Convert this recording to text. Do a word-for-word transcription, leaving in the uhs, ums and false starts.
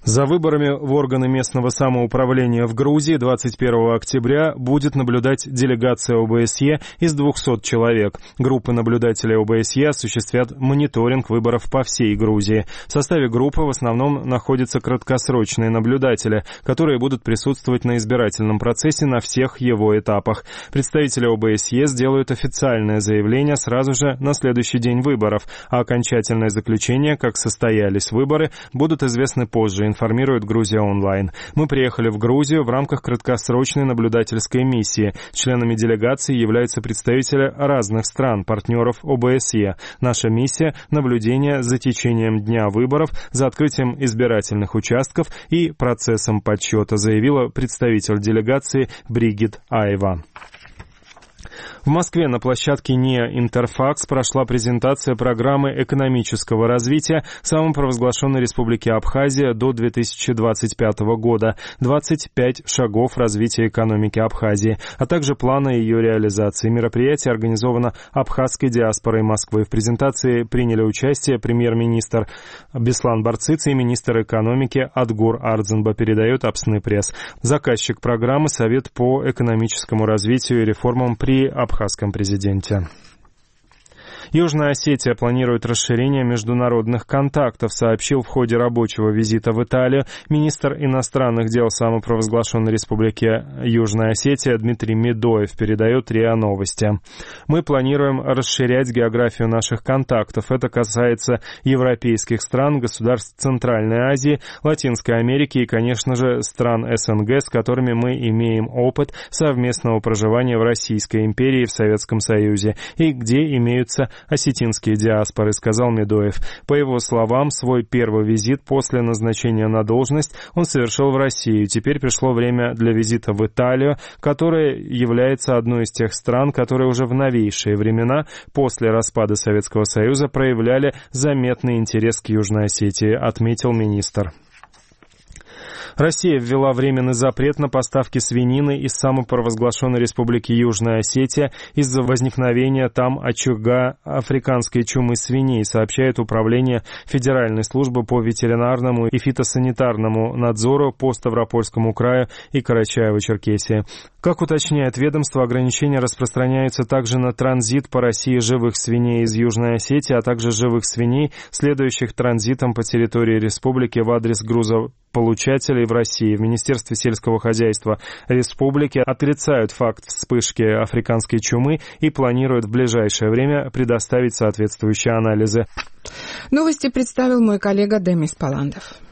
За выборами в органы местного самоуправления в Грузии двадцать первого октября будет наблюдать делегация о бэ эс е из двухсот человек. Группы наблюдателей о бэ эс е осуществят мониторинг выборов по всей Грузии. В составе группы в основном находятся краткосрочные наблюдатели, которые будут присутствовать на избирательном процессе на всех его этапах. Представители о бэ эс е сделают официальное заявление сразу же на следующий день выборов, а окончательное заключение, как состоялись выборы, будут известны позже, информирует Грузия онлайн. Мы приехали в Грузию в рамках краткосрочной наблюдательской миссии. Членами делегации являются представители разных стран, партнеров о бэ эс е. Наша миссия – наблюдение за течением дня выборов, за открытием избирательных участков и процессом подсчета, заявила представитель делегации Бригит Айва. В Москве на площадке НИА «Интерфакс» прошла презентация программы экономического развития самопровозглашенной Республики Абхазия до две тысячи двадцать пятого года, двадцать пять шагов развития экономики Абхазии, а также плана ее реализации. Мероприятие организовано абхазской диаспорой Москвы. В презентации приняли участие премьер-министр Беслан Барцыц и министр экономики Адгур Ардзанба, передает Апсны пресс. Заказчик программы — Совет по экономическому развитию и реформам при абхазском президенте. Южная Осетия планирует расширение международных контактов, сообщил в ходе рабочего визита в Италию министр иностранных дел самопровозглашенной Республики Южная Осетия Дмитрий Медоев, передает РИА Новости. Мы планируем расширять географию наших контактов. Это касается европейских стран, государств Центральной Азии, Латинской Америки и, конечно же, стран эс эн гэ, с которыми мы имеем опыт совместного проживания в Российской империи и в Советском Союзе, и где имеются осетинские диаспоры, сказал Медоев. По его словам, свой первый визит после назначения на должность он совершил в Россию. Теперь пришло время для визита в Италию, которая является одной из тех стран, которые уже в новейшие времена после распада Советского Союза проявляли заметный интерес к Южной Осетии, отметил министр. Россия ввела временный запрет на поставки свинины из самопровозглашенной Республики Южная Осетия из-за возникновения там очага африканской чумы свиней, сообщает Управление Федеральной службы по ветеринарному и фитосанитарному надзору по Ставропольскому краю и Карачаево-Черкесии. Как уточняет ведомство, ограничения распространяются также на транзит по России живых свиней из Южной Осетии, а также живых свиней, следующих транзитом по территории республики в адрес грузополучателей в России. В Министерстве сельского хозяйства республики отрицают факт вспышки африканской чумы и планируют в ближайшее время предоставить соответствующие анализы. Новости представил мой коллега Демис Паландов.